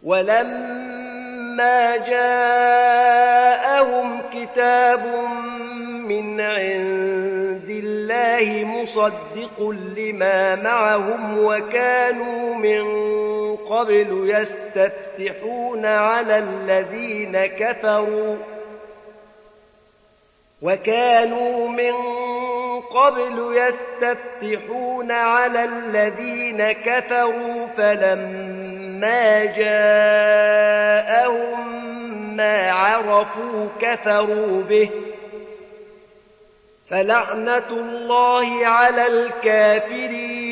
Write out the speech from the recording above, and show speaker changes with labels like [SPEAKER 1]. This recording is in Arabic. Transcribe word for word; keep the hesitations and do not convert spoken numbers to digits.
[SPEAKER 1] ولما جاءهم كتاب من عند الله مصدق لما معهم وكانوا من قبل يستفتحون على الذين كفروا وكانوا من قبل يستفتحون على الذين كفروا فلما جاءهم ما عرفوا كفروا به فلعنة الله على الكافرين